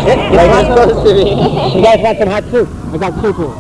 Like it's supposed to be. You guys want some hot soup? I got soup here.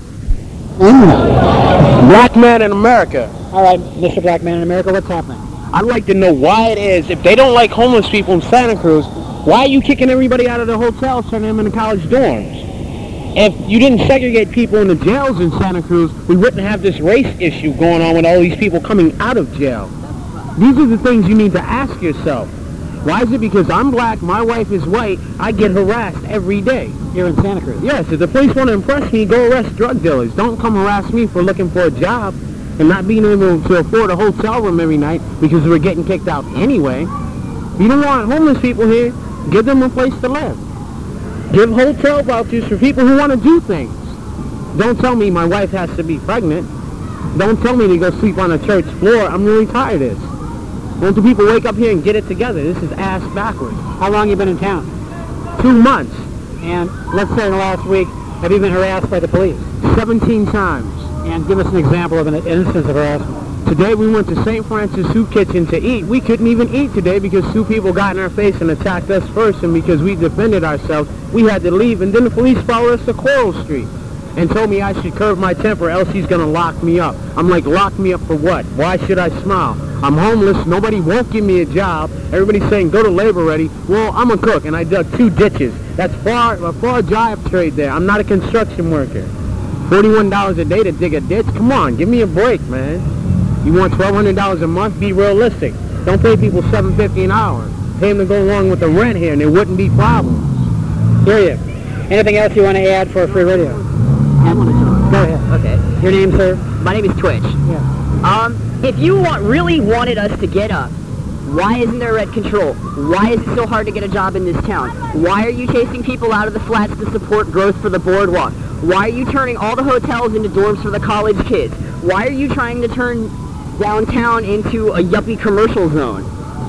Black man in America. All right, Mr. Black Man in America, what's happening? I'd like to know why it is, if they don't like homeless people in Santa Cruz, why are you kicking everybody out of the hotels, turning them into college dorms? If you didn't segregate people in the jails in Santa Cruz, we wouldn't have this race issue going on with all these people coming out of jail. These are the things you need to ask yourself. Why is it because I'm black, my wife is white, I get harassed every day? Here in Santa Cruz? Yes, if the police want to impress me, go arrest drug dealers. Don't come harass me for looking for a job and not being able to afford a hotel room every night because we're getting kicked out anyway. You don't want homeless people here, give them a place to live. Give hotel vouchers for people who want to do things. Don't tell me my wife has to be pregnant. Don't tell me to go sleep on a church floor. I'm really tired of this. Won't the people wake up here and get it together? This is ass backwards. How long you been in town? 2 months. And let's say in the last week, have you been harassed by the police? 17 times. And give us an example of an instance of harassment. Today we went to St. Francis Soup Kitchen to eat. We couldn't even eat today because two people got in our face and attacked us first, and because we defended ourselves, we had to leave. And then the police followed us to Coral Street and told me I should curb my temper, else he's going to lock me up. I'm like, lock me up for what? Why should I smile? I'm homeless. Nobody won't give me a job. Everybody's saying, go to labor ready. Well, I'm a cook, and I dug 2 ditches. That's a far job trade there. I'm not a construction worker. $41 a day to dig a ditch? Come on, give me a break, man. You want $1,200 a month? Be realistic. Don't pay people $7.50 an hour. Pay them to go along with the rent here, and there wouldn't be problems. Hear you. Anything else you want to add for free radio? I want to talk. Go ahead. Okay. Your name, sir? My name is Twitch. Yeah. If you really wanted us to get up, why isn't there rent control? Why is it so hard to get a job in this town? Why are you chasing people out of the flats to support growth for the boardwalk? Why are you turning all the hotels into dorms for the college kids? Why are you trying to turn downtown into a yuppie commercial zone?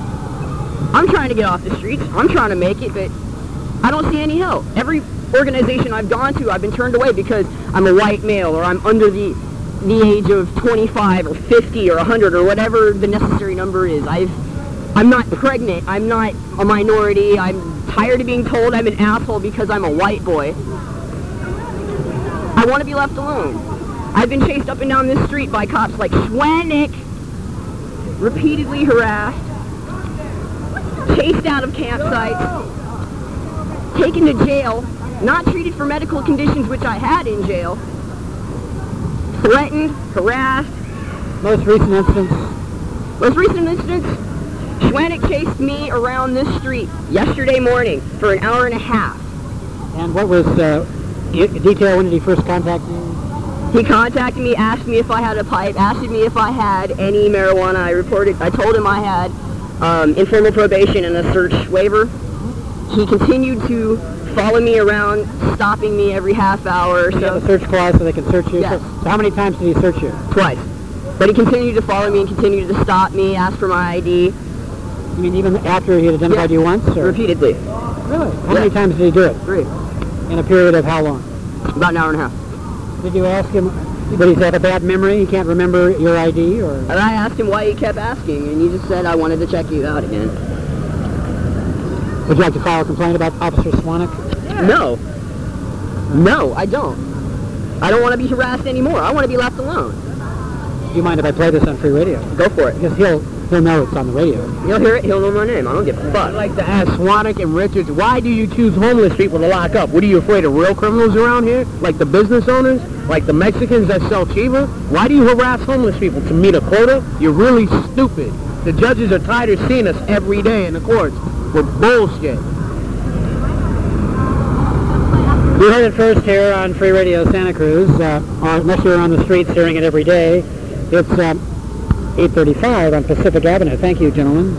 I'm trying to get off the streets. I'm trying to make it, but I don't see any help. Every organization I've gone to, I've been turned away because I'm a white male, or I'm under the age of 25 or 50 or 100 or whatever the necessary number is. I'm not pregnant. I'm not a minority. I'm tired of being told I'm an asshole because I'm a white boy. I want to be left alone. I've been chased up and down this street by cops like Schwennick, repeatedly harassed, chased out of campsites, taken to jail, not treated for medical conditions which I had in jail, threatened, harassed. Most recent instance? Schwennick chased me around this street yesterday morning for an hour and a half. And what was detail? When did he first contact you? He contacted me, asked me if I had a pipe, asked me if I had any marijuana. I told him I had informal probation and a search waiver. He continued to follow me around, stopping me every half hour or so. You have a search clause so they can search you? Yes. So how many times did he search you? Twice. But he continued to follow me and continued to stop me, ask for my ID. You mean even after he had identified you once? Or? Repeatedly. Really? How many times did he do it? 3. In a period of how long? About an hour and a half. Did you ask him, did he have a bad memory? He can't remember your ID? Or? And I asked him why he kept asking, and he just said, I wanted to check you out again. Would you like to file a complaint about Officer Schwennick? No. No, I don't. I don't want to be harassed anymore. I want to be left alone. Do you mind if I play this on free radio? Go for it. Because he'll know it's on the radio. He'll hear it. He'll know my name. I don't give a fuck. I'd like to ask Schwennick and Richards, why do you choose homeless people to lock up? What, are you afraid of real criminals around here? Like the business owners? Like the Mexicans that sell cheaper? Why do you harass homeless people? To meet a quota? You're really stupid. The judges are tired of seeing us every day in the courts with bullshit. You heard it first here on Free Radio Santa Cruz, unless you're on the streets hearing it every day. It's 8:35 on Pacific Avenue. Thank you, gentlemen.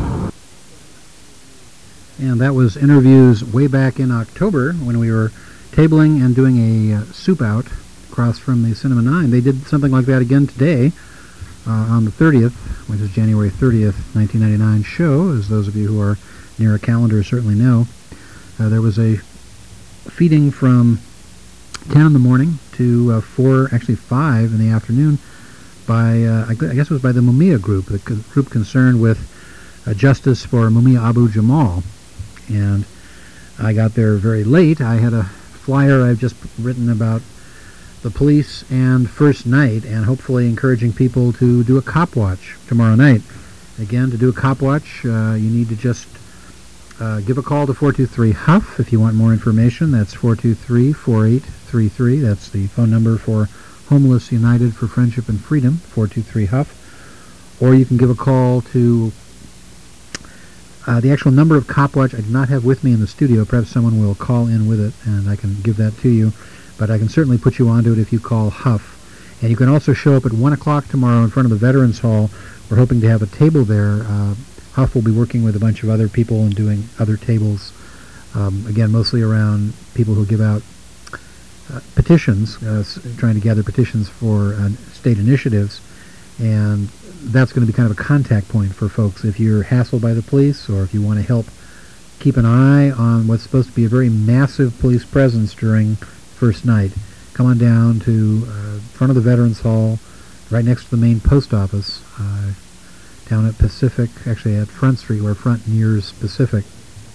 And that was interviews way back in October when we were tabling and doing a soup out across from the Cinema 9. They did something like that again today on the 30th, which is January 30th, 1999 show, as those of you who are near a calendar certainly know. There was a feeding from 10 in the morning to 5 in the afternoon by, I guess it was by the Mumia group, the group concerned with justice for Mumia Abu Jamal. And I got there very late. I had a flyer I've just written about the police and first night, and hopefully encouraging people to do a cop watch tomorrow night. Again, to do a cop watch, you need to just give a call to 423-HUF if you want more information. That's 423-4833. That's the phone number for Homeless United for Friendship and Freedom, 423-HUF. Or you can give a call to the actual number of cop watch I do not have with me in the studio. Perhaps someone will call in with it, and I can give that to you. But I can certainly put you onto it if you call HUF. And you can also show up at 1 o'clock tomorrow in front of the Veterans Hall. We're hoping to have a table there. HUF will be working with a bunch of other people and doing other tables, again, mostly around people who give out petitions, trying to gather petitions for state initiatives. And that's going to be kind of a contact point for folks. If you're hassled by the police, or if you want to help keep an eye on what's supposed to be a very massive police presence during first night, come on down to front of the Veterans Hall, right next to the main post office, down at Pacific, actually at Front Street, where Front nears Pacific.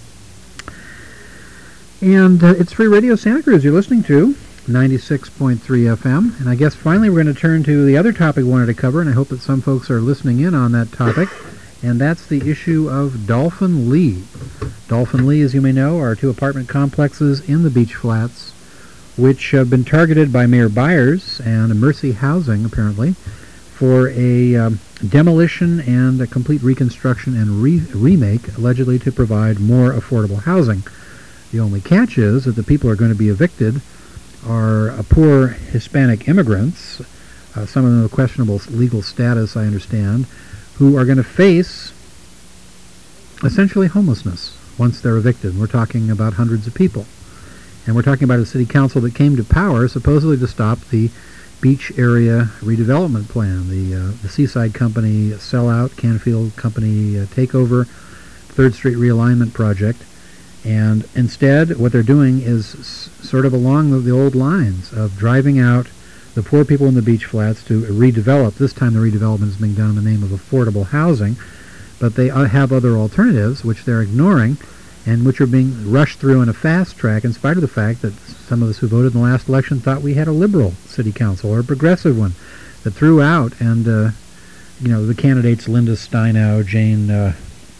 And it's Free Radio Santa Cruz you're listening to, 96.3 FM. And I guess finally we're going to turn to the other topic we wanted to cover, and I hope that some folks are listening in on that topic, and that's the issue of Dolphin Lee. Dolphin Lee, as you may know, are two apartment complexes in the Beach Flats, which have been targeted by Mayor Byers and Mercy Housing, apparently, for a demolition and a complete reconstruction and remake, allegedly to provide more affordable housing. The only catch is that the people who are going to be evicted are poor Hispanic immigrants, some of them with questionable legal status, I understand, who are going to face essentially homelessness once they're evicted. We're talking about hundreds of people. And we're talking about a city council that came to power supposedly to stop the beach area redevelopment plan, the Seaside Company sellout, Canfield Company takeover, 3rd Street realignment project. And instead, what they're doing is sort of along the old lines of driving out the poor people in the beach flats to redevelop. This time the redevelopment is being done in the name of affordable housing, but they have other alternatives, which they're ignoring, and which are being rushed through in a fast track, in spite of the fact that some of us who voted in the last election thought we had a liberal city council or a progressive one that threw out, and the candidates Linda Steinow, Jane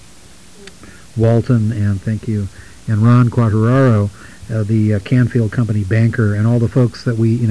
Walton, and thank you, and Ron Quattararo, the Canfield Company banker, and all the folks that we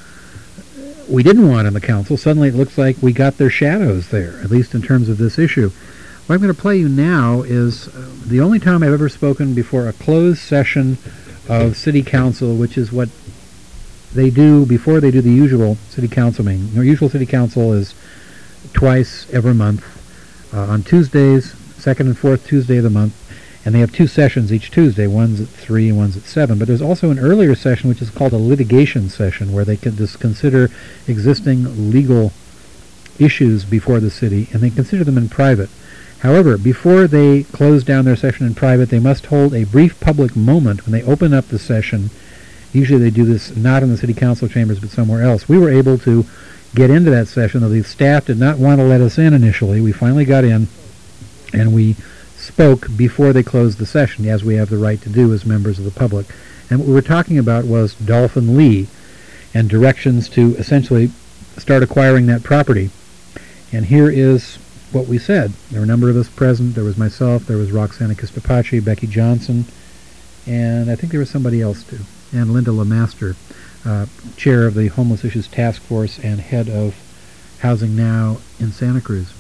didn't want in the council. Suddenly it looks like we got their shadows there, at least in terms of this issue. What I'm going to play you now is the only time I've ever spoken before a closed session of City Council, which is what they do before they do the usual City Council meeting. Our usual City Council is twice every month on Tuesdays, second and fourth Tuesday of the month, and they have two sessions each Tuesday. One's at 3 and one's at 7. But there's also an earlier session which is called a litigation session, where they can just consider existing legal issues before the city, and they consider them in private. However, before they close down their session in private, they must hold a brief public moment when they open up the session. Usually they do this not in the city council chambers, but somewhere else. We were able to get into that session, though the staff did not want to let us in initially. We finally got in, and we spoke before they closed the session, as we have the right to do as members of the public. And what we were talking about was Dolphin Lee and directions to essentially start acquiring that property. And here is what we said. There were a number of us present. There was myself, there was Roxana Kistapachi, Becky Johnson, and I think there was somebody else too, and Linda LeMaster, chair of the Homeless Issues Task Force and head of Housing Now in Santa Cruz.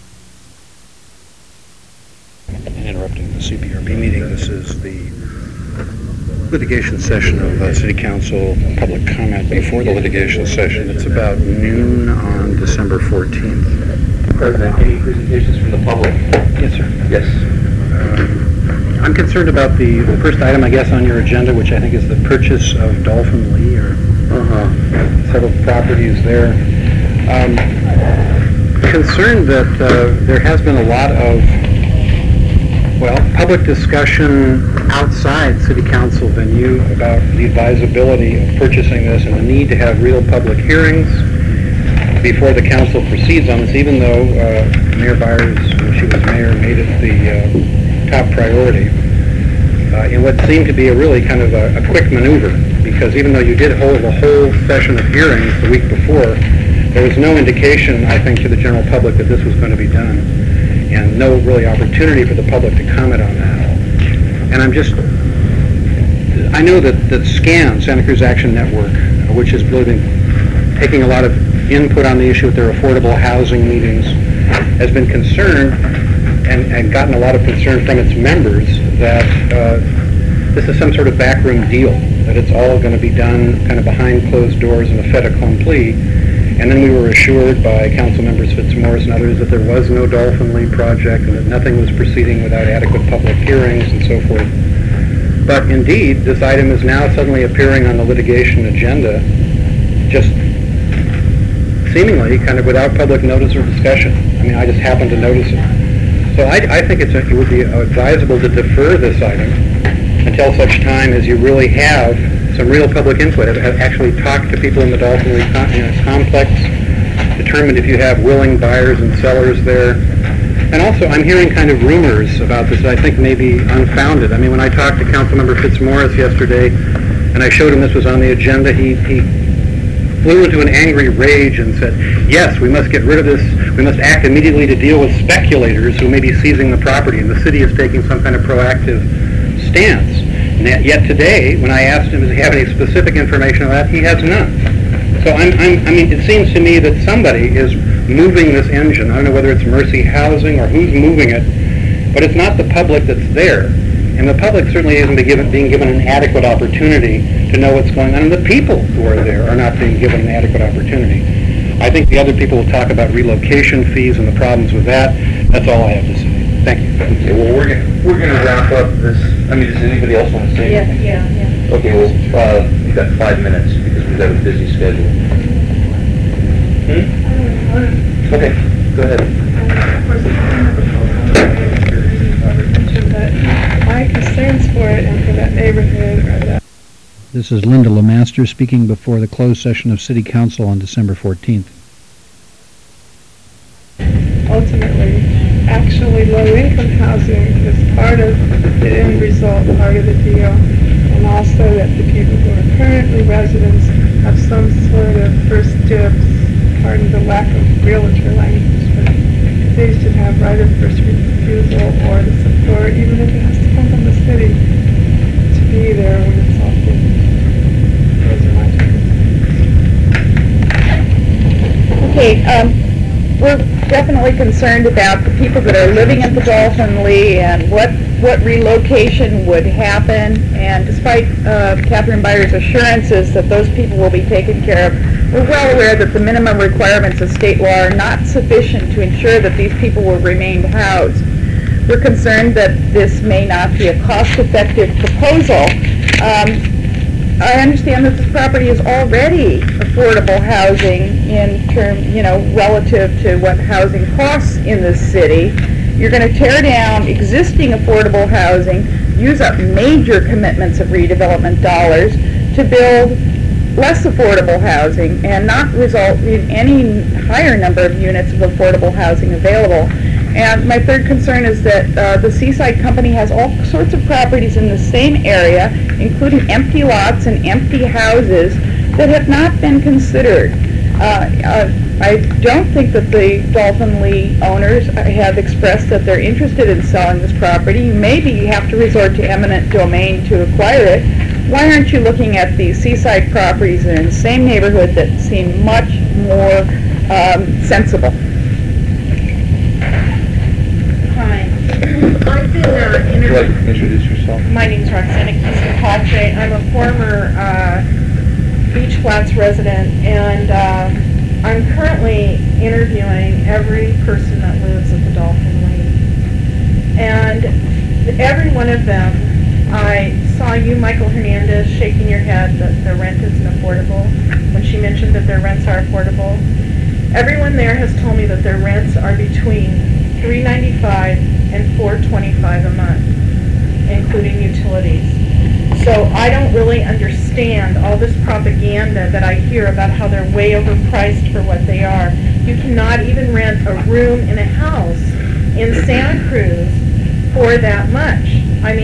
Interrupting the CPRB meeting. This is the litigation session of City Council public comment before the litigation session. It's about noon on December 14th. President, any presentations from the public? Yes, sir. Yes. I'm concerned about the first item, I guess, on your agenda, which I think is the purchase of Dolphin Lee, or several properties there. Concerned that there has been a lot of public discussion outside City Council venue about the advisability of purchasing this and the need to have real public hearings before the council proceeds on this, even though Mayor Byers, when she was mayor, made it the top priority. in what seemed to be a really kind of a quick maneuver, because even though you did hold a whole session of hearings the week before, there was no indication, I think, to the general public that this was going to be done, and no really opportunity for the public to comment on that. And I know that SCAN, Santa Cruz Action Network, which has really been taking a lot of input on the issue at their affordable housing meetings, has been concerned and gotten a lot of concern from its members that this is some sort of backroom deal, that it's all going to be done kind of behind closed doors in a fait accompli. And then we were assured by Council Members Fitzmaurice and others that there was no Dolphin Lee project and that nothing was proceeding without adequate public hearings and so forth. But indeed, this item is now suddenly appearing on the litigation agenda, just seemingly kind of without public notice or discussion. I mean, I just happened to notice it. So I think it would be advisable to defer this item until such time as you really have some real public input, have actually talked to people in the Dolphin Lee complex, determined if you have willing buyers and sellers there. And also, I'm hearing kind of rumors about this that I think may be unfounded. I mean, when I talked to Councilmember Fitzmaurice yesterday, and I showed him this was on the agenda, he flew into an angry rage and said, yes, we must get rid of this, we must act immediately to deal with speculators who may be seizing the property, and the city is taking some kind of proactive stance. And yet today, when I asked him, does he have any specific information on that, he has none. So I mean, it seems to me that somebody is moving this engine. I don't know whether it's Mercy Housing or who's moving it, but it's not the public that's there. And the public certainly isn't being given an adequate opportunity to know what's going on, and the people who are there are not being given an adequate opportunity. I think the other people will talk about relocation fees and the problems with that. That's all I have to say. Thank you. Okay, well, we're going to wrap up this. I mean, does anybody else want to say anything? Yeah. Okay, well, you've got 5 minutes because we've got a busy schedule. Okay, go ahead. My concerns for it and for that neighborhood are that This is Linda LeMaster speaking before the closed session of City Council on December 14th. ultimately actually low-income housing is part of the end result, part of the deal, and also that the people who are currently residents have some sort of first dibs, pardon the lack of realtor language, but they should have right of first refusal or the support, even if it has to come from the city, to be there when it's all finished. Those are my two. Okay, we're definitely concerned about the people that are living at the Dolphin Lee and what relocation would happen. And despite Catherine Byer's assurances that those people will be taken care of, we're well aware that the minimum requirements of state law are not sufficient to ensure that these people will remain housed. We're concerned that this may not be a cost-effective proposal. I understand that this property is already affordable housing in term, relative to what housing costs in the city. You're going to tear down existing affordable housing, use up major commitments of redevelopment dollars to build less affordable housing and not result in any higher number of units of affordable housing available. And my third concern is that the Seaside Company has all sorts of properties in the same area, including empty lots and empty houses that have not been considered. I don't think that the Dolphin Lee owners have expressed that they're interested in selling this property. Maybe you have to resort to eminent domain to acquire it. Why aren't you looking at the Seaside properties in the same neighborhood that seem much more sensible? I've been Would you like to introduce yourself? My name's Roxana Kista-Pache. I'm a former Beach Flats resident, and I'm currently interviewing every person that lives at the Dolphin Lee. And every one of them, I saw you, Michael Hernandez, shaking your head that the rent isn't affordable when she mentioned that their rents are affordable. Everyone there has told me that their rents are between $395 and $425 a month, including utilities. So I don't really understand all this propaganda that I hear about how they're way overpriced for what they are. You cannot even rent a room in a house in Santa Cruz for that much. I mean,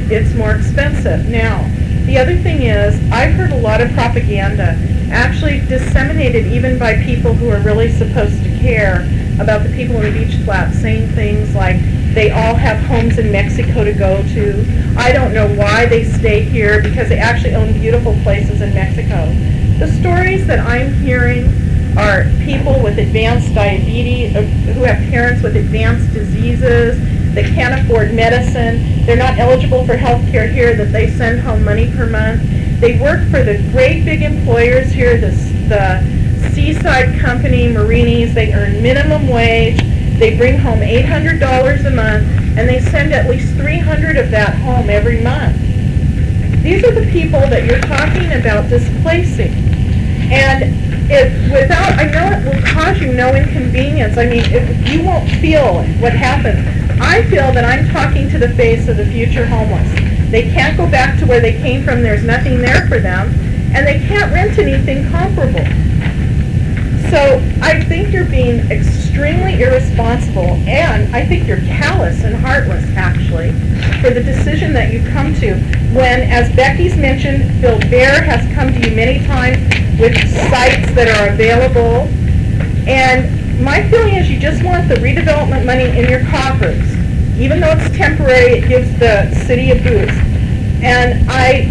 it's more expensive. Now, the other thing is, I've heard a lot of propaganda, actually disseminated even by people who are really supposed to care about the people in the beach flats, saying things like they all have homes in Mexico to go to. I don't know why they stay here, because they actually own beautiful places in Mexico. The stories that I'm hearing are people with advanced diabetes, who have parents with advanced diseases, that can't afford medicine, they're not eligible for health care here, that they send home money per month. They work for the great big employers here, the Seaside Company, Marinis. They earn minimum wage, they bring home $800 a month, and they send at least $300 of that home every month. These are the people that you're talking about displacing. And I know it will cause you no inconvenience. I mean, you won't feel what happens. I feel that I'm talking to the face of the future homeless. They can't go back to where they came from. There's nothing there for them. And they can't rent anything comparable. So I think you're being extremely irresponsible, and I think you're callous and heartless, actually, for the decision that you've come to. When, as Becky's mentioned, Phil Baer has come to you many times with sites that are available. And my feeling is you just want the redevelopment money in your coffers. Even though it's temporary, it gives the city a boost. And I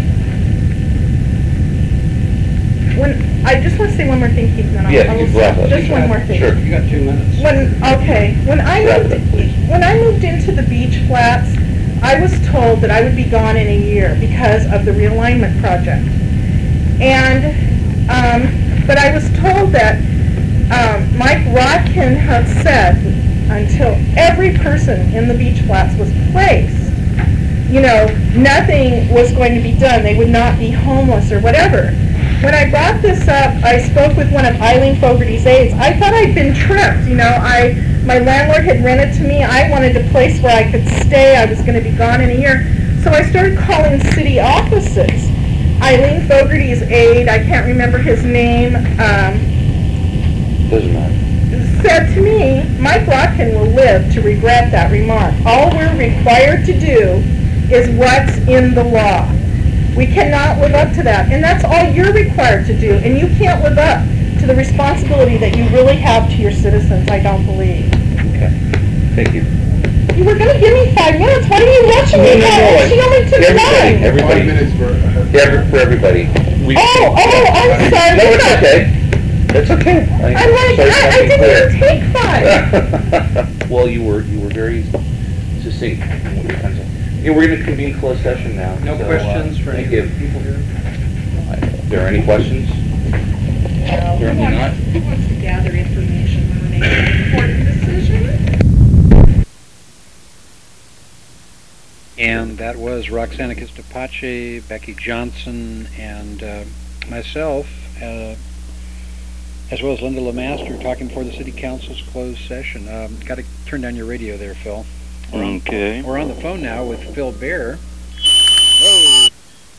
just want to say one more thing, Keith, and then I will stop. Just one more thing. Sure, you got 2 minutes. When I moved into the beach flats, I was told that I would be gone in a year because of the realignment project. And but I was told that Mike Rodkin had said until every person in the beach flats was placed, nothing was going to be done. They would not be homeless or whatever. When I brought this up, I spoke with one of Eileen Fogarty's aides. I thought I'd been tricked. My landlord had rented to me. I wanted a place where I could stay. I was going to be gone in a year. So I started calling city offices. Eileen Fogarty's aide, I can't remember his name, Doesn't matter. said to me, Mike Rodkin will live to regret that remark. All we're required to do is what's in the law. We cannot live up to that, and that's all you're required to do, and you can't live up to the responsibility that you really have to your citizens, I don't believe. Okay. Thank you. You were going to give me 5 minutes. Why are you rushing me? She only took 9. Everybody. 5 minutes for everybody. I'm sorry. No, it's okay. That's okay. I didn't even take 5. Well, you were very succinct. We're going to convene closed session now. No questions for any people here? Are there any questions? Apparently not. Who wants to gather information on an important decision? And that was Roxana Kistapace, Becky Johnson, and myself, as well as Linda LeMaster, talking before the City Council's closed session. Got to turn down your radio there, Phil. Okay. We're on the phone now with Phil Baer. Whoa.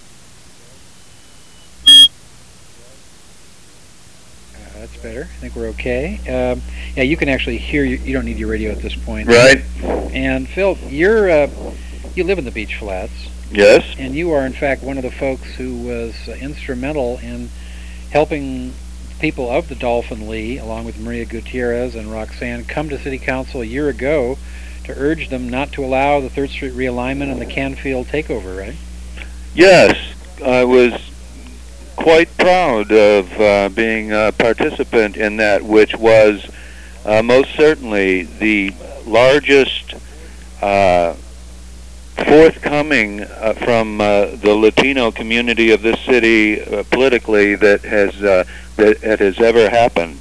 That's better. I think we're okay. Yeah, you can actually hear. You don't need your radio at this point. Right. And Phil, you live in the beach flats. Yes. And you are, in fact, one of the folks who was instrumental in helping people of the Dolphin Lee, along with Maria Gutierrez and Roxanne, come to City Council a year ago to urge them not to allow the 3rd Street realignment and the Canfield takeover, right? Yes. I was quite proud of being a participant in that, which was most certainly the largest forthcoming from the Latino community of this city politically that has ever happened.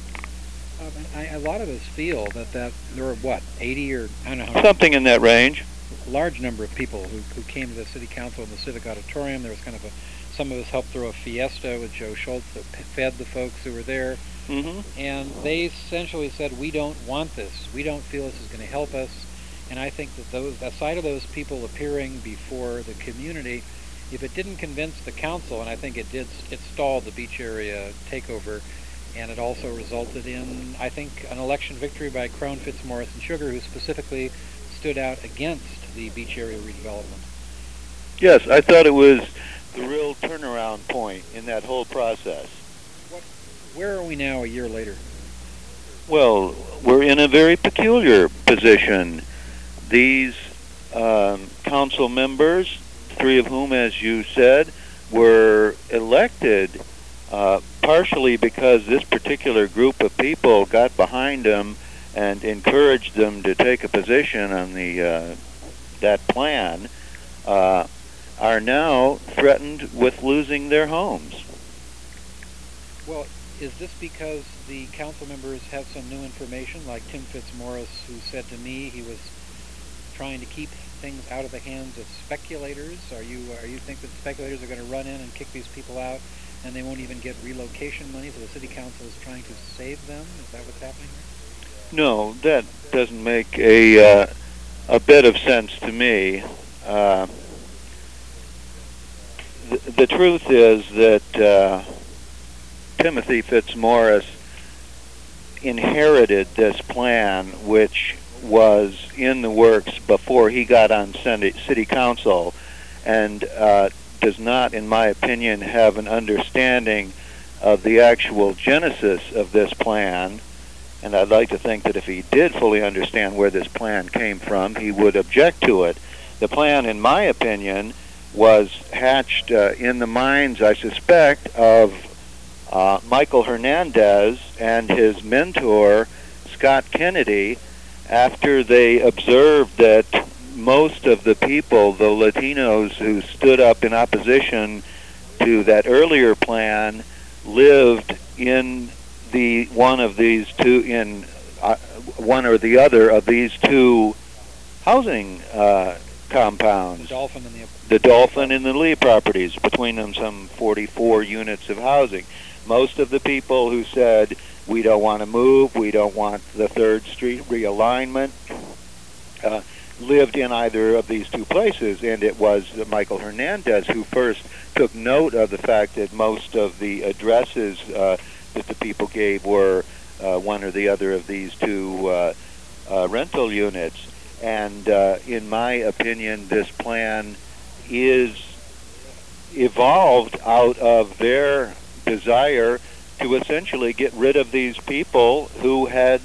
A lot of us feel that there were, 80 or, I don't know how. Something in that range. A large number of people who came to the City Council in the Civic Auditorium. There was kind of some of us helped throw a fiesta with Joe Schultz that fed the folks who were there. Mm-hmm. And they essentially said, we don't want this. We don't feel this is going to help us. And I think that aside of those people appearing before the community, if it didn't convince the council, and I think it did, it stalled the beach area takeover, and it also resulted in, I think, an election victory by Crone, Fitzmaurice, and Sugar, who specifically stood out against the beach area redevelopment. Yes, I thought it was the real turnaround point in that whole process. Where are we now a year later? Well, we're in a very peculiar position. These council members, 3 of whom, as you said, were elected partially because this particular group of people got behind them and encouraged them to take a position on that plan, are now threatened with losing their homes. Well, is this because the council members have some new information, like Tim Fitzmaurice, who said to me he was trying to keep things out of the hands of speculators? Are you think that speculators are going to run in and kick these people out, and they won't even get relocation money, so the city council is trying to save them? Is that what's happening here? No, that doesn't make a bit of sense to me. The truth is that Timothy Fitzmaurice inherited this plan, which was in the works before he got on city council, and does not, in my opinion, have an understanding of the actual genesis of this plan. And I'd like to think that if he did fully understand where this plan came from, he would object to it. The plan, in my opinion, was hatched in the minds, I suspect, of Michael Hernandez and his mentor, Scott Kennedy, after they observed that most of the people, the Latinos who stood up in opposition to that earlier plan, lived in one or the other of these 2 housing compounds. The Dolphin and the Lee properties, between them some 44 units of housing. Most of the people who said, we don't want to move, we don't want the 3rd Street realignment, lived in either of these 2 places, and it was Michael Hernandez who first took note of the fact that most of the addresses that the people gave were one or the other of these 2 rental units. And in my opinion, this plan is evolved out of their desire to essentially get rid of these people who had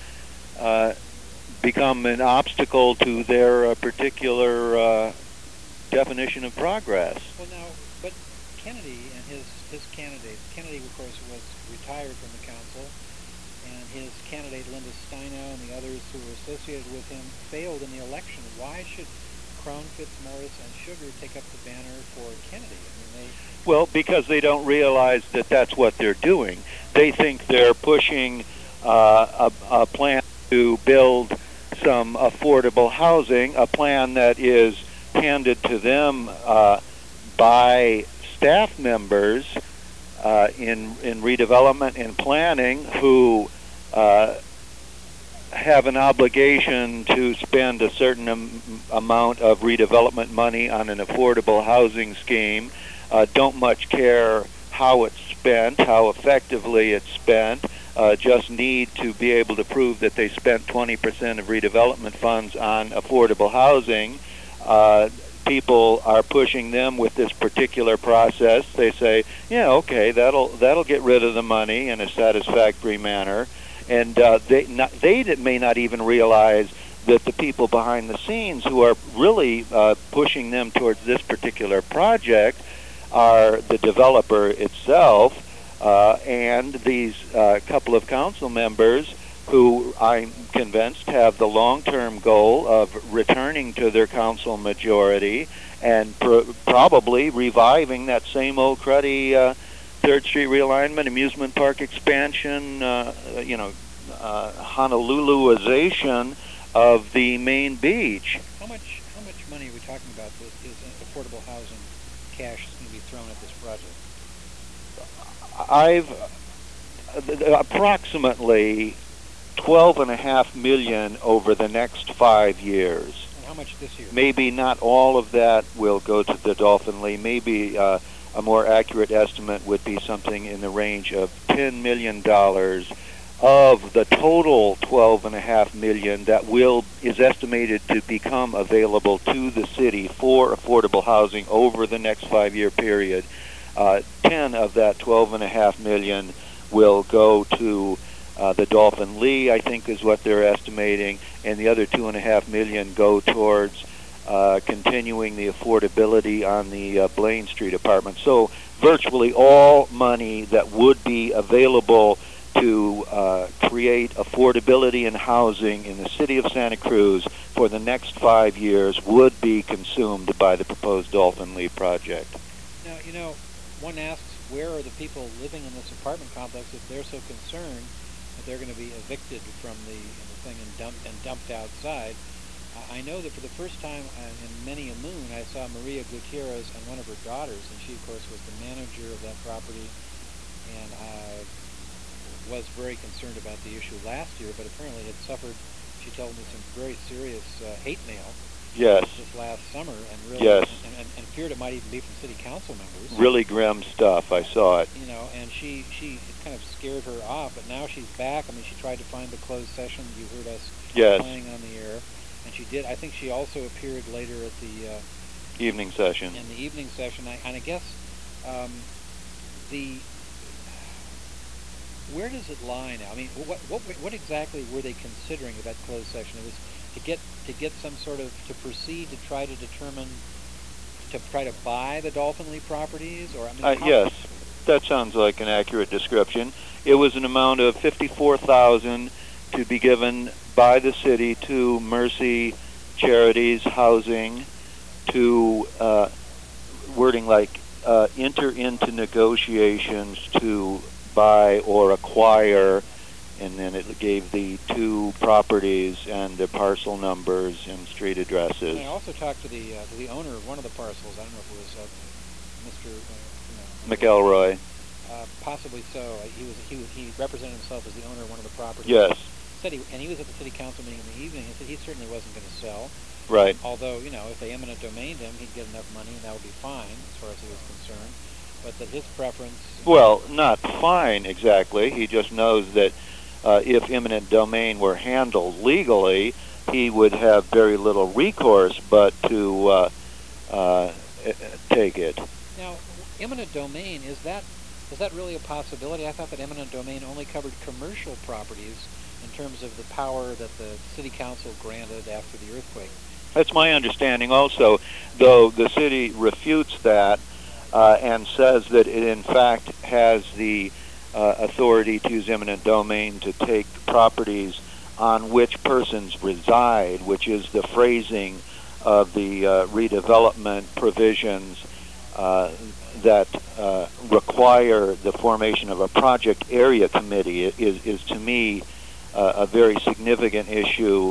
become an obstacle to their particular definition of progress. Well, now, but Kennedy and his candidate, Kennedy, of course, was retired from the council, and his candidate, Linda Steino, and the others who were associated with him failed in the election. Why should Crone, Fitzmaurice, and Sugar take up the banner for Kennedy? I mean, Well, because they don't realize that that's what they're doing. They think they're pushing a plan to build some affordable housing, a plan that is handed to them by staff members in redevelopment and planning who have an obligation to spend a certain amount of redevelopment money on an affordable housing scheme, don't much care how it's spent, how effectively it's spent, just need to be able to prove that they spent 20% of redevelopment funds on affordable housing. People are pushing them with this particular process. They say, yeah, okay, that'll get rid of the money in a satisfactory manner. And they may not even realize that the people behind the scenes who are really pushing them towards this particular project are the developer itself and these couple of council members who I'm convinced have the long-term goal of returning to their council majority and probably reviving that same old cruddy 3rd Street realignment, amusement park expansion, Honoluluization of the main beach. How much money are we talking about that is affordable housing cash that's going to be thrown at this project? I've approximately $12.5 million over the next 5 years. And how much this year? Maybe not all of that will go to the Dolphin Lee. Maybe a more accurate estimate would be something in the range of $10 million of the total $12.5 million that is estimated to become available to the city for affordable housing over the next 5-year period, 10 of that $12.5 million will go to the Dolphin Lee, I think is what they're estimating, and the other $2.5 million go towards continuing the affordability on the Blaine Street apartment. So virtually all money that would be available to create affordability in housing in the city of Santa Cruz for the next 5 years would be consumed by the proposed Dolphin Lee project. Now, you know, one asks, where are the people living in this apartment complex if they're so concerned that they're going to be evicted from the thing and dumped outside? I know that for the first time in many a moon, I saw Maria Gutierrez and one of her daughters, and she, of course, was the manager of that property, and was very concerned about the issue last year, but apparently had suffered, she told me, some very serious hate mail. Yes. Just last summer, and really, yes. and feared it might even be from city council members. Really grim stuff. I saw it. You know, and she it kind of scared her off, but now she's back. I mean, she tried to find the closed session. You heard us playing on the air, and she did. I think she also appeared later at the evening session. In the evening session, and I guess where does it lie now? I mean, what exactly were they considering at that closed session? It was to get some sort of, to proceed to try to determine, to try to buy the Dolphin Lee properties, or I mean, yes, that sounds like an accurate description. It was an amount of $54,000 to be given by the city to Mercy Charities Housing to wording like enter into negotiations to buy or acquire, and then it gave the 2 properties and the parcel numbers and street addresses. And I also talked to the owner of one of the parcels. I don't know if it was Mr. McElroy. Possibly so. He represented himself as the owner of one of the properties. Yes. He was at the city council meeting in the evening. He said he certainly wasn't going to sell. Right. Although, you know, if they eminent domained him, he'd get enough money, and that would be fine as far as he was concerned. But that his preference... Well, not fine exactly. He just knows that if eminent domain were handled legally, he would have very little recourse but to take it. Now, eminent domain, is that really a possibility? I thought that eminent domain only covered commercial properties in terms of the power that the city council granted after the earthquake. That's my understanding also, though the city refutes that and says that it in fact has the authority to use eminent domain to take properties on which persons reside, which is the phrasing of the redevelopment provisions that require the formation of a project area committee is to me a very significant issue.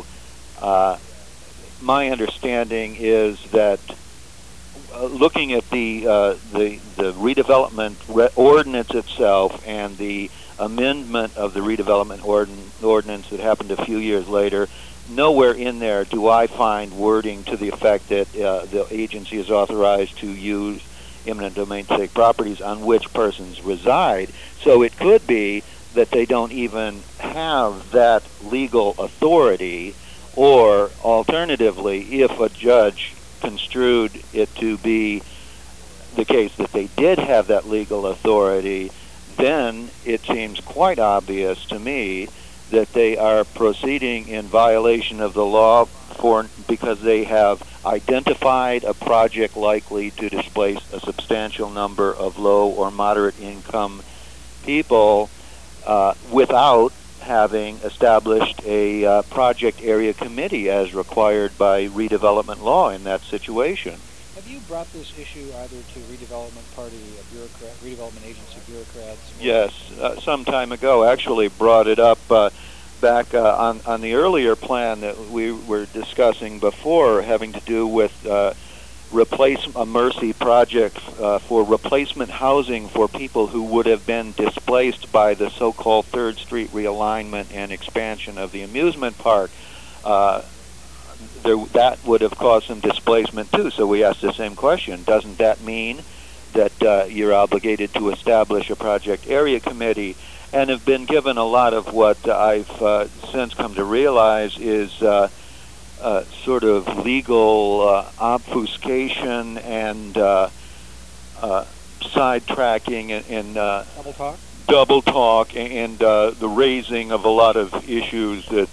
My understanding is that looking at the redevelopment ordinance itself and the amendment of the redevelopment ordinance that happened a few years later, nowhere in there do I find wording to the effect that the agency is authorized to use eminent domain to take properties on which persons reside. So it could be that they don't even have that legal authority, or alternatively, if a judge construed it to be the case that they did have that legal authority, then it seems quite obvious to me that they are proceeding in violation of the law because they have identified a project likely to displace a substantial number of low or moderate income people without having established a project area committee as required by redevelopment law in that situation. Have you brought this issue either to redevelopment agency bureaucrats? Yes, some time ago. Actually brought it up back on the earlier plan that we were discussing before, having to do with a Mercy project for replacement housing for people who would have been displaced by the so-called 3rd Street realignment and expansion of the amusement park. That would have caused some displacement too. So we asked the same question. Doesn't that mean that you're obligated to establish a project area committee? and have been given a lot of what I've since come to realize is sort of legal obfuscation and sidetracking and double talk and the raising of a lot of issues that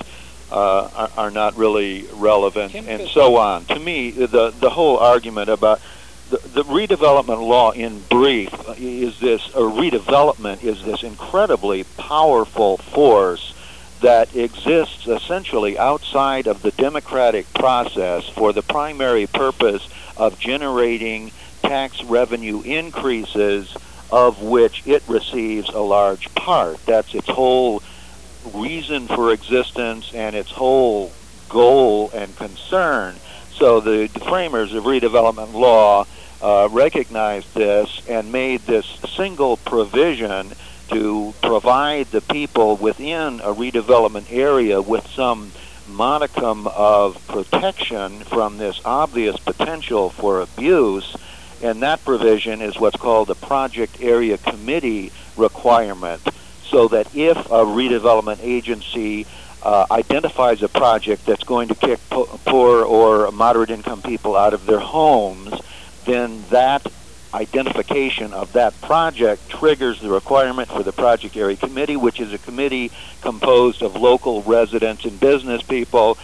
are not really relevant and so on. To me, the whole argument about the redevelopment law in brief is this, or redevelopment is this incredibly powerful force that exists essentially outside of the democratic process for the primary purpose of generating tax revenue increases of which it receives a large part. That's its whole reason for existence and its whole goal and concern. So the framers of redevelopment law recognized this and made this single provision to provide the people within a redevelopment area with some modicum of protection from this obvious potential for abuse, and that provision is what's called the Project Area Committee requirement, so that if a redevelopment agency identifies a project that's going to kick poor or moderate income people out of their homes, then that identification of that project triggers the requirement for the Project Area Committee, which is a committee composed of local residents and business people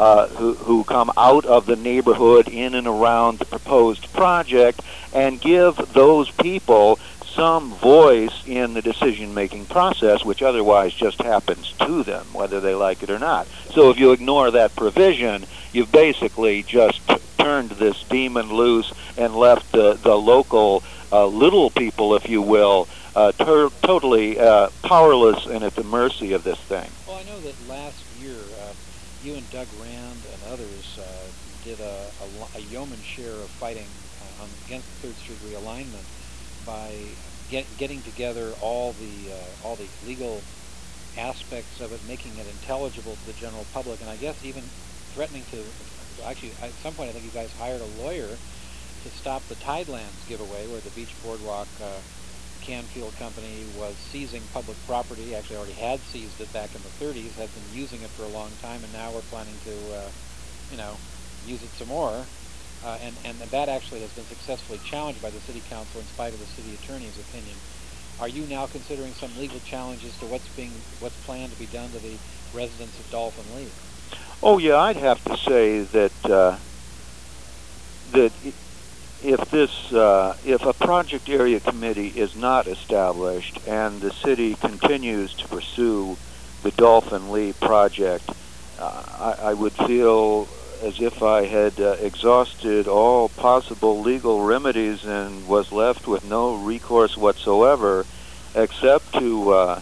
who come out of the neighborhood in and around the proposed project and give those people some voice in the decision-making process, which otherwise just happens to them, whether they like it or not. So if you ignore that provision, you've basically just turned this demon loose and left the local little people, if you will, totally powerless and at the mercy of this thing. Well, I know that last year you and Doug Rand and others did a yeoman share of fighting against the 3rd Street realignment by getting together all the legal aspects of it, making it intelligible to the general public, and I guess even threatening to, actually at some point I think you guys hired a lawyer to stop the Tidelands giveaway, where the Beach Boardwalk Canfield Company was seizing public property, actually already had seized it back in the 30s, had been using it for a long time, and now we're planning to, use it some more. And that actually has been successfully challenged by the City Council in spite of the City Attorney's opinion. Are you now considering some legal challenges to what's planned to be done to the residents of Dolphin Lee? Oh yeah, I'd have to say that if a project area committee is not established and the city continues to pursue the Dolphin Lee project, I would feel as if I had exhausted all possible legal remedies and was left with no recourse whatsoever, except to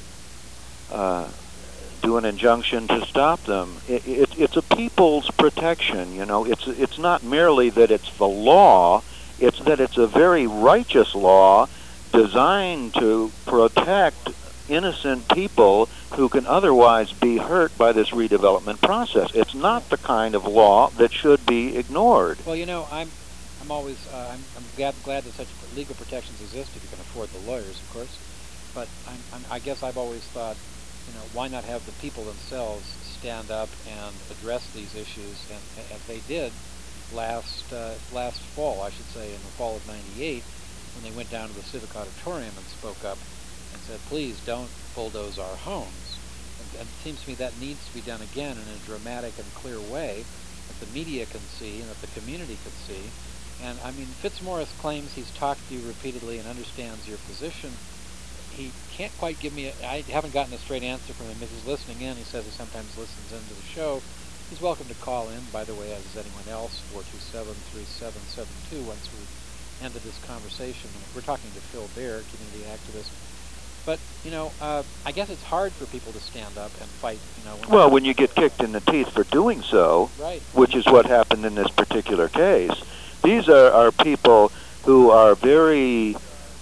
do an injunction to stop them. It's a people's protection, you know. It's not merely that it's the law, it's that it's a very righteous law designed to protect innocent people who can otherwise be hurt by this redevelopment process. It's not the kind of law that should be ignored. Well, you know, I'm always I'm glad that such legal protections exist if you can afford the lawyers, of course. But I guess I've always thought, you know, why not have the people themselves stand up and address these issues? And as they did last fall, I should say, in the fall of '98, when they went down to the Civic Auditorium and spoke up and said, please don't bulldoze our homes. And it seems to me that needs to be done again in a dramatic and clear way that the media can see and that the community can see. And I mean, Fitzmaurice claims he's talked to you repeatedly and understands your position. He can't quite give me I haven't gotten a straight answer from him. If he's listening in, he says he sometimes listens into the show. He's welcome to call in, by the way, as is anyone else, 427-3772, once we've ended this conversation. We're talking to Phil Baer, community activist. But, you know, I guess it's hard for people to stand up and fight, you know. Well, when you get kicked in the teeth for doing so, right, which is what happened in this particular case, these are people who are very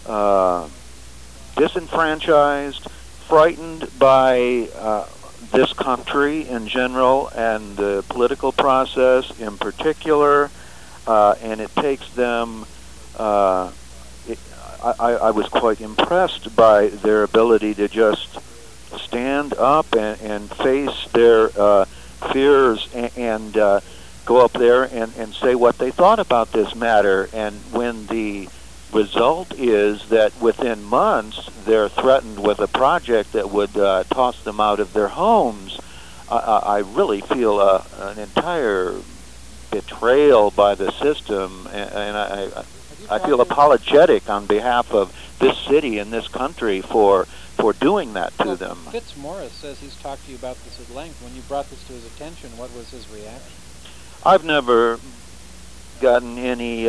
disenfranchised, frightened by this country in general and the political process in particular, and it takes them I was quite impressed by their ability to just stand up and face their fears and go up there and say what they thought about this matter. And when the result is that within months they're threatened with a project that would toss them out of their homes, I really feel an entire betrayal by the system, and I feel apologetic on behalf of this city and this country for doing that to them. Fitzmaurice says he's talked to you about this at length. When you brought this to his attention, what was his reaction? I've never gotten any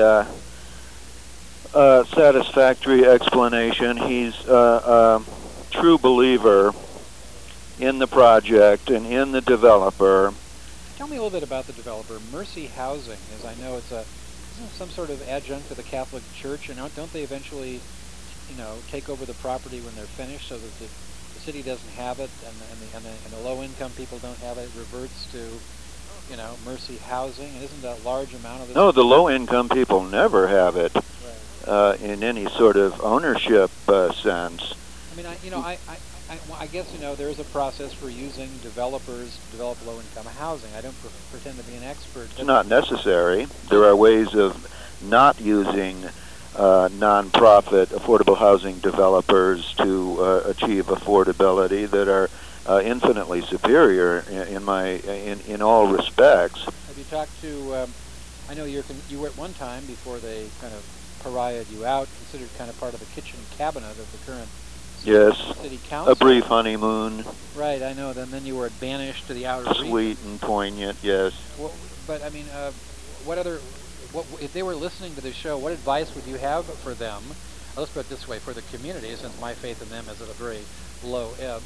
satisfactory explanation. He's a true believer in the project and in the developer. Tell me a little bit about the developer. Mercy Housing, as I know, isn't it some sort of adjunct to the Catholic Church, and don't they eventually, take over the property when they're finished, so that the city doesn't have it, and the low-income people don't have it? It reverts to, Mercy Housing, and isn't that a large amount of it? No, the low-income people never have it in any sort of ownership sense. I mean, I guess, there is a process for using developers to develop low-income housing. I don't pretend to be an expert. It's not necessary. There are ways of not using non-profit affordable housing developers to achieve affordability that are infinitely superior in all respects. Have you talked to? I know you were at one time, before they kind of pariahed you out, considered kind of part of the kitchen cabinet of the current city council. A brief honeymoon. Right, I know. Then you were banished to the outer Sweet and poignant, yes. Well, but I mean, if they were listening to the show, what advice would you have for them? Let's put it this way: for the community, since my faith in them is at a very low ebb.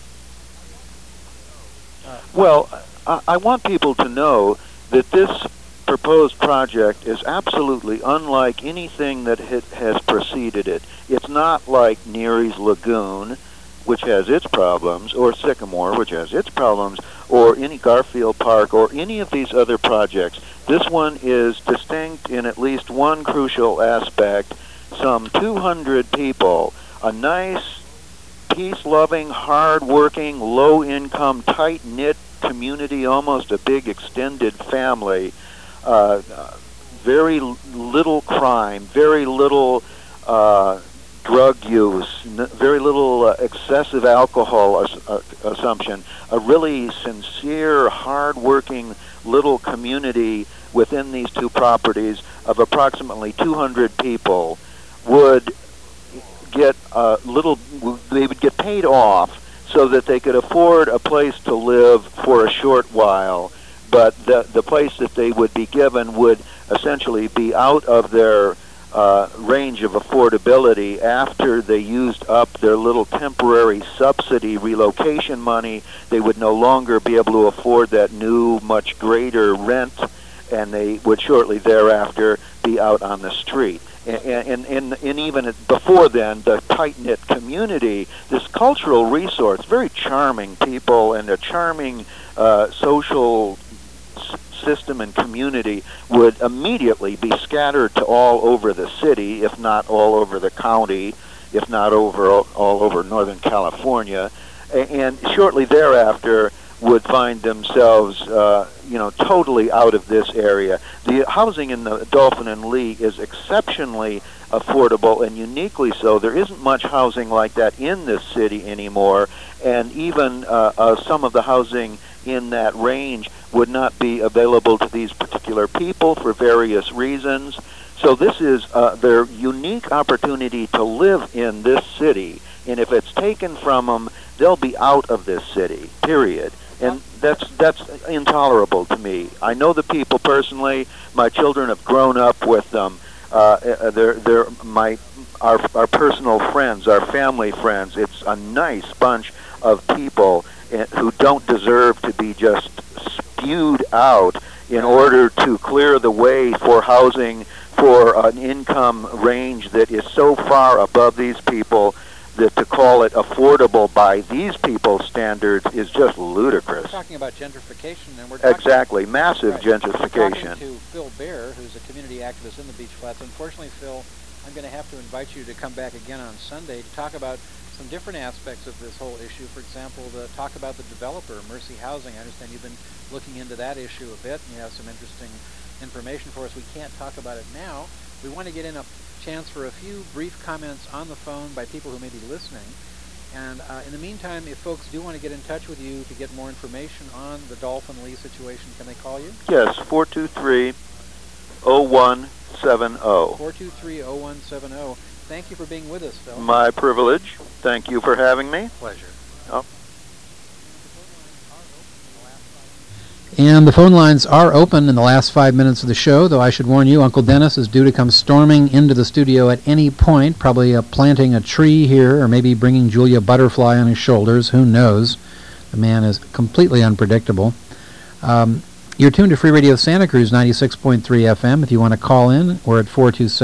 Well, I want people to know that this proposed project is absolutely unlike anything that has preceded it. It's not like Neary's Lagoon, which has its problems, or Sycamore, which has its problems, or any Garfield Park, or any of these other projects. This one is distinct in at least one crucial aspect. Some 200 people, a nice, peace-loving, hard-working, low-income, tight-knit community, almost a big extended family. Very little crime, very little drug use, very little excessive alcohol assumption. A really sincere, hard-working little community within these two properties of approximately 200 people would get they would get paid off so that they could afford a place to live for a short while, but the place that they would be given would essentially be out of their range of affordability after they used up their little temporary subsidy relocation money. They would no longer be able to afford that new, much greater rent, and they would shortly thereafter be out on the street. And even before then, the tight-knit community, this cultural resource, very charming people and a charming social system and community would immediately be scattered to all over the city, if not all over the county, if not all over Northern California, and shortly thereafter would find themselves, totally out of this area. The housing in the Dolphin and Lee is exceptionally affordable and uniquely so. There isn't much housing like that in this city anymore, and even some of the housing in that range would not be available to these particular people for various reasons. So this is their unique opportunity to live in this city, and if it's taken from them, they'll be out of this city, period. And that's intolerable to me. I know the people personally. My children have grown up with them. They're our personal friends, our family friends. It's a nice bunch of people who don't deserve to be just spewed out in order to clear the way for housing for an income range that is so far above these people that to call it affordable by these people's standards is just ludicrous. We're talking about gentrification, and we're massive gentrification. We're talking to Phil Baer, who's a community activist in the Beach Flats. Unfortunately, Phil, I'm going to have to invite you to come back again on Sunday to talk about some different aspects of this whole issue. For example, talk about the developer, Mercy Housing. I understand you've been looking into that issue a bit, and you have some interesting information for us. We can't talk about it now. We want to get in a chance for a few brief comments on the phone by people who may be listening. And in the meantime, if folks do want to get in touch with you to get more information on the Dolphin Lee situation, can they call you? Yes, 423-0170. 423-0170. Thank you for being with us, Phil. My privilege. Thank you for having me. Pleasure. Oh. And the phone lines are open in the last 5 minutes of the show, though I should warn you, Uncle Dennis is due to come storming into the studio at any point, probably planting a tree here, or maybe bringing Julia Butterfly on his shoulders. Who knows? The man is completely unpredictable. You're tuned to Free Radio Santa Cruz 96.3 FM. If you want to call in, we're at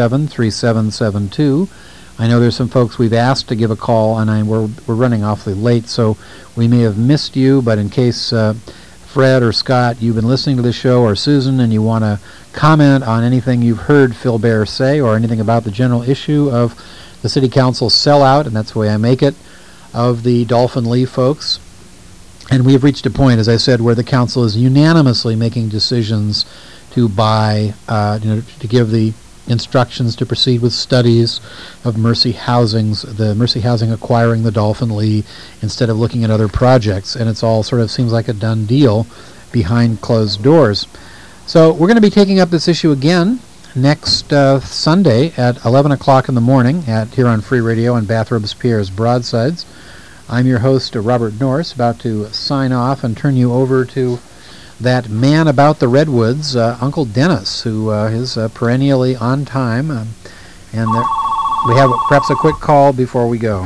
427-3772. I know there's some folks we've asked to give a call, and we're running awfully late, so we may have missed you, but in case Fred or Scott, you've been listening to the show, or Susan, and you want to comment on anything you've heard Phil Baer say, or anything about the general issue of the City Council sellout, and that's the way I make it, of the Dolphin Lee folks. And we have reached a point, as I said, where the council is unanimously making decisions to buy, to give the instructions to proceed with studies of Mercy Housings, the Mercy Housing acquiring the Dolphin Lee instead of looking at other projects. And it's all sort of seems like a done deal behind closed doors. So we're going to be taking up this issue again next Sunday at 11 o'clock in the morning here on Free Radio and Bathrobes Pierre's Broadsides. I'm your host, Robert Norris, about to sign off and turn you over to that man about the redwoods, Uncle Dennis, who is perennially on time. And we have perhaps a quick call before we go.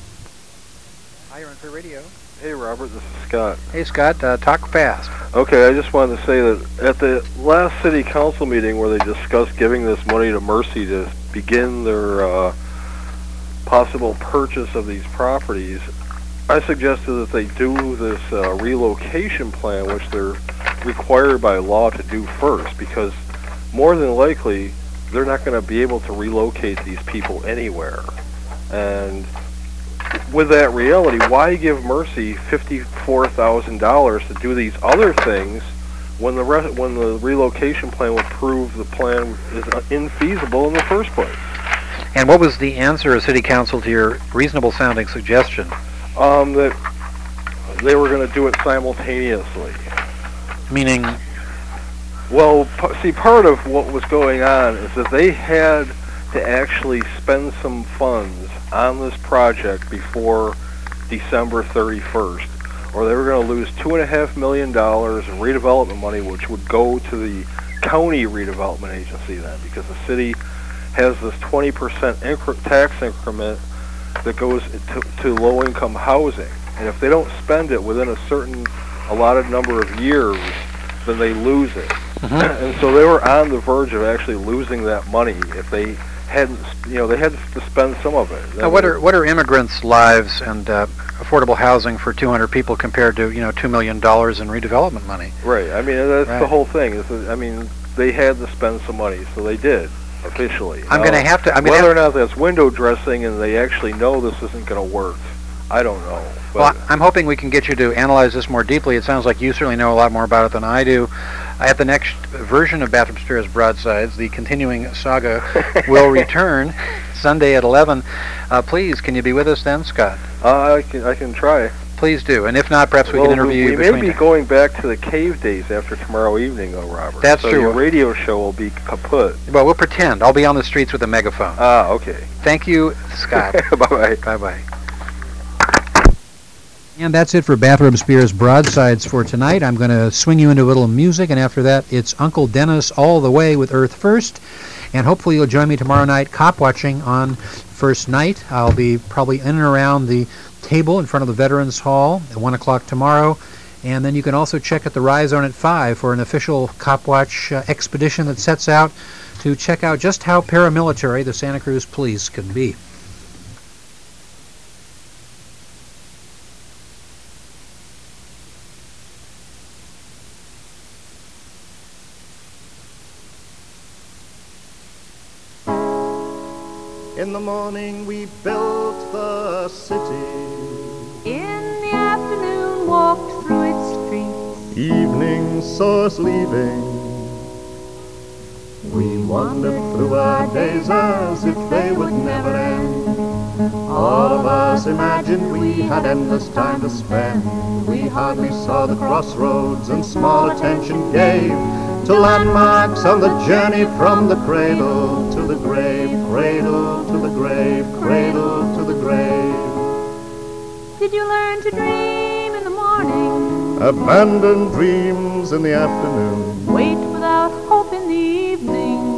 Hi, you're on Free Radio. Hey, Robert, this is Scott. Hey, Scott, talk fast. Okay, I just wanted to say that at the last city council meeting where they discussed giving this money to Mercy to begin their possible purchase of these properties, I suggested that they do this relocation plan, which they're required by law to do first, because more than likely they're not going to be able to relocate these people anywhere. And with that reality, why give Mercy $54,000 to do these other things when the relocation plan would prove the plan is infeasible in the first place? And what was the answer of City Council to your reasonable-sounding suggestion? That they were going to do it simultaneously. Meaning? Well, part of what was going on is that they had to actually spend some funds on this project before December 31st, or they were going to lose $2.5 million in redevelopment money, which would go to the county redevelopment agency then, because the city has this 20% tax increment that goes to low-income housing, and if they don't spend it within a certain allotted number of years, then they lose it. And so they were on the verge of actually losing that money if they hadn't, they had to spend some of it. Now, what are immigrants' lives and affordable housing for 200 people compared to $2 million in redevelopment money? Right. I mean, that's the whole thing. Is that, I mean, they had to spend some money, so they did. Officially. I'm going to have to... whether or not that's window dressing and they actually know this isn't going to work, I don't know. But well, I'm hoping we can get you to analyze this more deeply. It sounds like you certainly know a lot more about it than I do. At the next version of Bathrobes Pierre's Broadsides, the continuing saga will return Sunday at 11. Please, can you be with us then, Scott? I can try. Please do. And if not, perhaps we can interview you between... We may be going back to the cave days after tomorrow evening, though, Robert. That's so true. Your radio show will be kaput. Well, we'll pretend. I'll be on the streets with a megaphone. Ah, okay. Thank you, Scott. Bye-bye. Bye-bye. And that's it for Bathrobes Pierre's Broadsides for tonight. I'm going to swing you into a little music, and after that, it's Uncle Dennis all the way with Earth First. And hopefully you'll join me tomorrow night cop watching on First Night. I'll be probably in and around the table in front of the Veterans Hall at 1 o'clock tomorrow. And then you can also check at the Rise Zone at 5 for an official cop watch expedition that sets out to check out just how paramilitary the Santa Cruz Police can be. In the morning we built the city. In the afternoon walked through its streets. Evening saw us leaving. We wandered through our days as if they would never end. All of us imagined we had endless time to spend. We hardly saw the crossroads and small attention gave to landmarks on the journey from the cradle to the grave, cradle to the grave, cradle to the grave. Did you learn to dream in the morning? Abandon dreams in the afternoon. Wait without hope in the evening.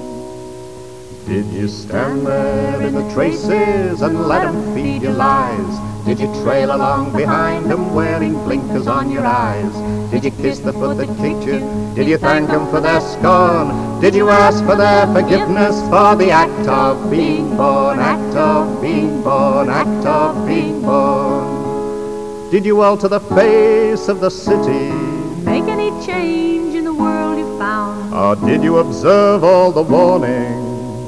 Did you stand there in the traces and let 'em feed you lies? Did you trail along behind 'em wearing blinkers on your eyes? Did you kiss the foot that kicked you? Did you thank 'em for their scorn? Did you ask for their forgiveness for the act of being born, act of being born, act of being born? Did you alter the face of the city? Make any change in the world you found? Or did you observe all the warnings?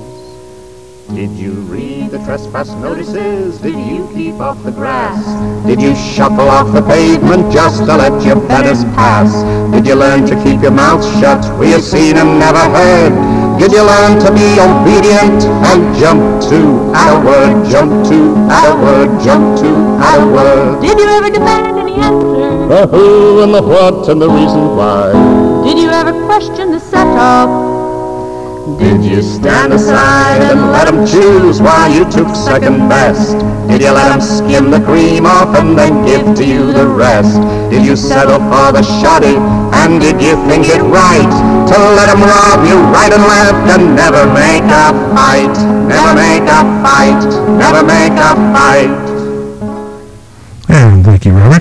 Did you read the trespass notices? Did you keep off the grass? Did you shuffle off the pavement just to let your betters pass? Did you learn to keep your mouth shut? Were you seen and never heard? Did you learn to be obedient and jump to at a word, jump to at a word, jump to at a word? Did you ever demand any answer? The who and the what and the reason why? Did you ever question the setup? Did you stand aside and let 'em choose while you took second best? Did you let 'em skim the cream off and then give to you the rest? Did you settle for the shoddy and did you think it right to let 'em rob you right and left and never make a fight? Never make a fight, never make a fight. And thank you, Robert,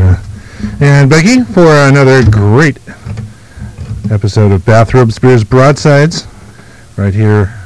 and Becky, for another great episode of Bathrobes, Beers, Broadsides, right here